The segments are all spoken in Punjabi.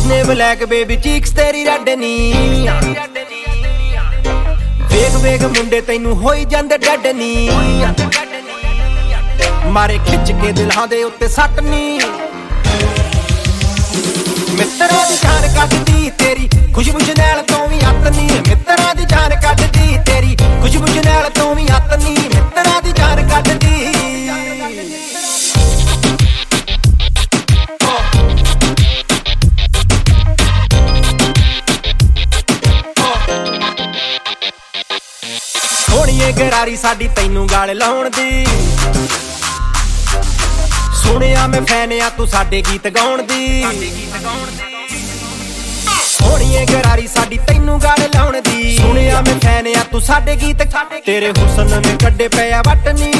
ਨੇ ਬਲੈਕ ਬੇਬੀ ਚੀਕਸ ਤੇਰੀ ਰੈਡ ਨੀ ਵੇਖ ਵੇਖ ਮੁੰਡੇ ਤੈਨੂੰ ਹੋਈ ਜਾਂਦੇ ਡੈਡ ਨੀ ਮਾਰੇ ਖਿੱਚ ਕੇ ਦਿਲਾਂ ਦੇ ਉੱਤੇ ਸੱਟ ਨੀ ਮਿੱਤਰਾਂ ਦੀ ਜਾਨ ਕੱਢਦੀ ਤੇਰੀ ਖੁਸ਼ਬੂ ਜਨੈਲ ਤੋਂ ਵੀ ਅੱਤ ਨੀ ਮਿੱਤਰਾਂ ਦੀ ਜਾਨ ਕੱਢਦੀ ਤੇਰੀ ਖੁਸ਼ਬੂ ਜਨੈਲ ਤੋਂ ਵੀ ਅੱਤ ਨੀ ਮਿੱਤਰਾਂ ਦੀ ਜਾਨ ਕੱਢਦੀ ਸੋਹਣੀਏ ਗਰਾਰੀ ਸਾਡੀ ਤੈਨੂੰ ਗਾਲ ਲਾਉਣ ਦੀ ਸੁਣਿਆ ਮੈਂ ਫੈਨ ਆ ਤੂੰ ਸਾਡੇ ਗੀਤ ਗਾਉਣ ਦੀ ਸੋਹਣੀਏ ਗਰਾਰੀ ਸਾਡੀ ਤੈਨੂੰ ਗਾਲ ਲਾਉਣ ਦੀ ਸੁਣਿਆ ਮੈਂ ਫੈਨ ਆ ਤੂੰ ਸਾਡੇ ਗੀਤ ਤੇਰੇ ਹੁਸਨ ਨੇ ਕੱਢੇ ਪਿਆ ਵੱਟ ਨੀ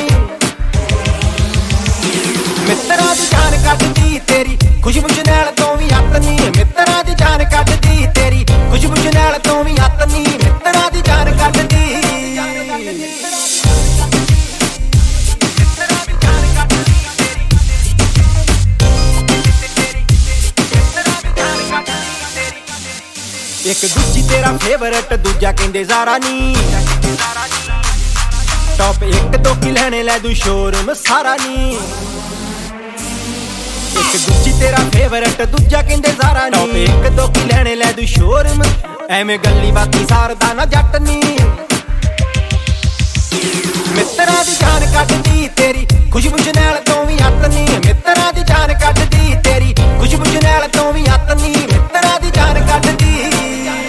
ਮਿੱਤਰਾਂ ਦੀ ਜਾਨ ਕੱਢਦੀ ਤੇਰੀ ਖੁਸ਼ਬੂ ਜਨੈਲ ਤੋਂ ਵੀ ਅੱਤ ਨੀ ਮਿੱਤਰਾਂ ਦੀ ਜਾਨ ਕੱਢਦੀ ਤੇਰੀ ਖੁਸ਼ਬੂ ਜਨੈਲ ਤੋਂ ਵੀ ਅੱਤ ਨੀ ਮਿੱਤਰਾਂ ਦੀ ਜਾਨ ਕੱਢਦੀ ਇੱਕ ਦੂਜੀ ਤੇਰਾ ਫੇਵਰਟ ਦੂਜਾ ਕਹਿੰਦੇ ਜ਼ਾਰਾ ਨੀ ਟੌਪ 1 2 ਕੀ ਲੈਣੇ ਲੈ ਦੂ ਸ਼ੋਰੂਮ ਸਾਰਾ ਨੀ ਇੱਕ ਦੂਜੀ ਤੇਰਾ ਫੇਵਰਟ ਦੂਜਾ ਕਹਿੰਦੇ ਜ਼ਾਰਾ ਨੀ ਟੌਪ 1 2 ਕੀ ਲੈਣੇ ਲੈ ਦੂ ਸ਼ੋਰੂਮ ਐਵੇਂ ਗੱਲੀ ਬਾਤੀ ਸਾਰਦਾ ਨਾ ਜੱਟ ਨੀ ਮਿੱਤਰਾਂ ਦੀ ਜਾਨ ਕੱਢਦੀ ਤੇਰੀ ਖੁਸ਼ਬੂ ਜਨੈਲ ਤੋਂ ਵੀ ਅੱਤ ਨੀ ਮਿੱਤਰਾਂ ਦੀ ਜਾਨ ਕੱਢਦੀ ਤੇਰੀ ਖੁਸ਼ਬੂ ਜਨੈਲ ਤੋਂ ਵੀ ਅੱਤ ਨੀ ਮਿੱਤਰਾਂ ਦੀ ਜਾਨ ਕੱਢਦੀ